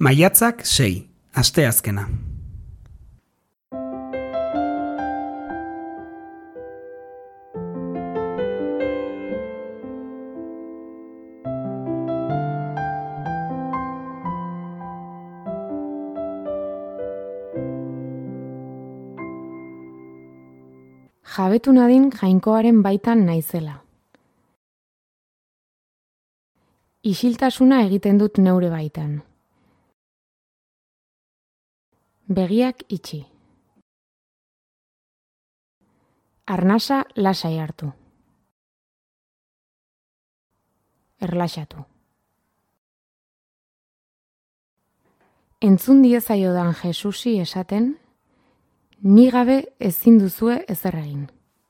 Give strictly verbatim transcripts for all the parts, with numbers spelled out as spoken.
Maiatzak sei, asteazkena. Jabetu nadin jainkoaren baitan naizela. Isiltasuna egiten dut neure baitan. Begiak itxi. Arnasa lasai hartu. Erlaxatu. Entzun diezaiodan Jesusi esaten, ni gabe ezin duzue ezer egin.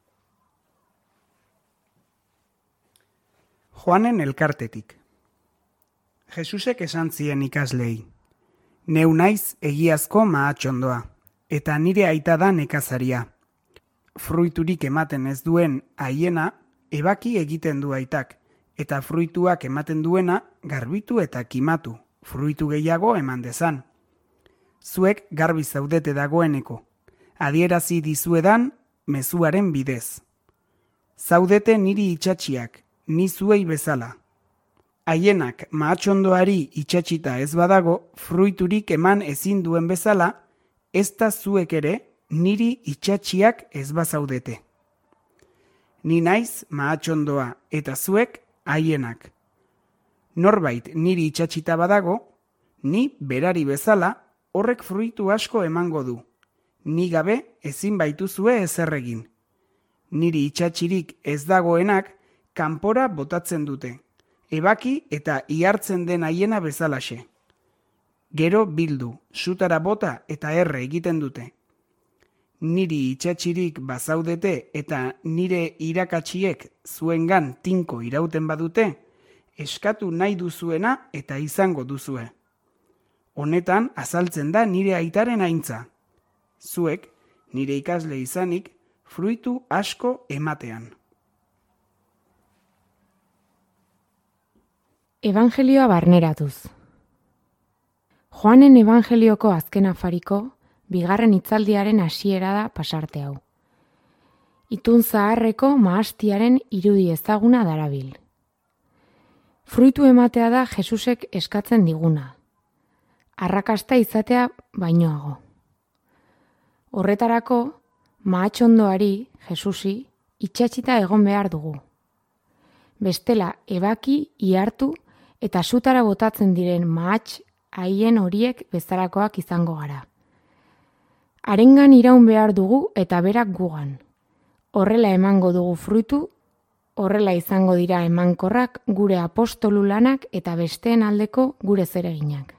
Joanen elkartetik. Jesusek esan zien ikaslei, neu naiz egiazko mahatxondoa, eta nire aita da nekazaria. Fruiturik ematen ez duen haiena ebaki egiten du aitak, eta fruituak ematen duena garbitu eta kimatu, fruitu gehiago eman dezan. Zuek garbi zaudete dagoeneko, adierazi dizuedan mezuaren bidez. Zaudete niri itxatxiak, ni zuei bezala. Haienak mahatxondoari itxatxita ez badago, fruiturik eman ezin duen bezala, ez da zuek ere niri itxatxiak ez bazaudete. Ni naiz mahatxondoa eta zuek haienak. Norbait niri itxatxita badago, ni berari bezala horrek fruitu asko emango du. Ni gabe ezin baituzue ezer egin. Niri itxatxirik ez dagoenak kanpora botatzen dute. Ebaki eta ihartzen den haiena bezalaxe. Gero bildu, sutara bota eta erre egiten dute. Niri itxatxirik bazaudete eta nire irakatxiek zuengan tinko irauten badute, eskatu nahi duzuena eta izango duzue. Honetan azaltzen da nire aitaren aintza. Zuek, nire ikasle izanik, fruitu asko ematean. Evangelioa barneratuz. Joanen Evangelioko azken afariko, bigarren hitzaldiaren hasiera da pasarte hau. Itun zaharreko mahastiaren irudi ezaguna darabil. Fruitu ematea da Jesusek eskatzen diguna. Arrakasta izatea bainoago. Horretarako, mahatxondoari, Jesusi, itxatxita egon behar dugu. Bestela, ebaki, ihartu eta sutara botatzen diren mahats haien horiek bezalakoak izango gara. Harengan iraun behar dugu eta berak gugan. Horrela emango dugu fruitu, horrela izango dira emankorrak gure apostolu lanak eta besteen aldeko gure zereginak.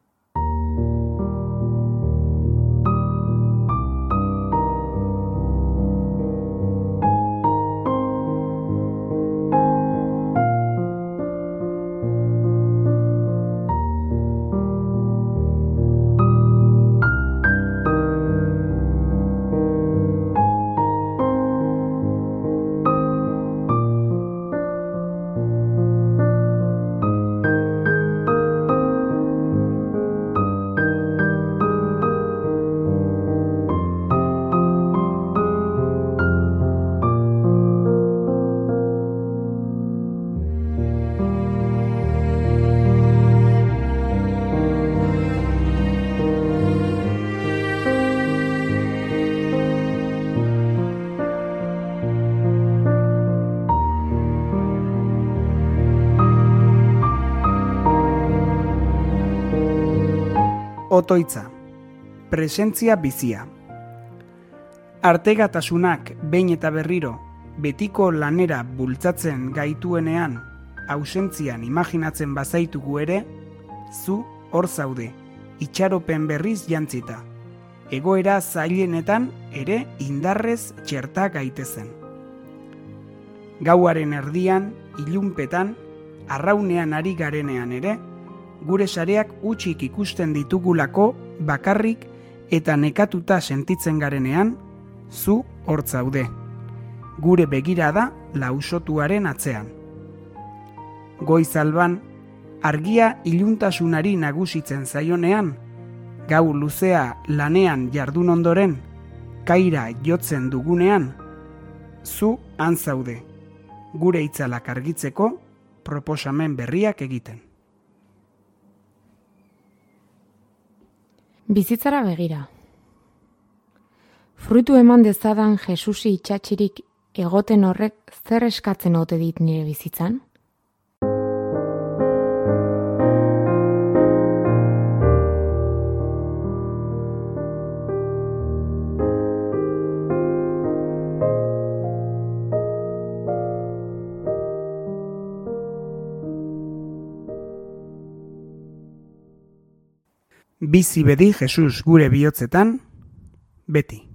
Otoitza, presentzia bizia. Artegatasunak behin eta berriro betiko lanera bultzatzen gaituenean, ausentzian imaginatzen bazaitugu ere, zu hor zaude, itxaropen berriz jantzita. Egoera zailenetan ere indarrez txerta gaitezen. Gauaren erdian, ilunpetan, arraunean ari garenean ere, gure sareak utxik ikusten ditugulako bakarrik eta nekatuta sentitzen garenean, zu hor zaude. Gure begirada lausotuaren atzean. Goizalban, argia iluntasunari nagusitzen zaionean, gau luzea lanean jardun ondoren, kaira jotzen dugunean, zu han zaude, gure itzalak argitzeko proposamen berriak egiten. Bizitzara begira. Fruitu eman dezadan Jesusi itxatxirik egoten horrek zer eskatzen ote dit nire bizitzan? Bizi bedi Jesus gure bihotzetan, beti.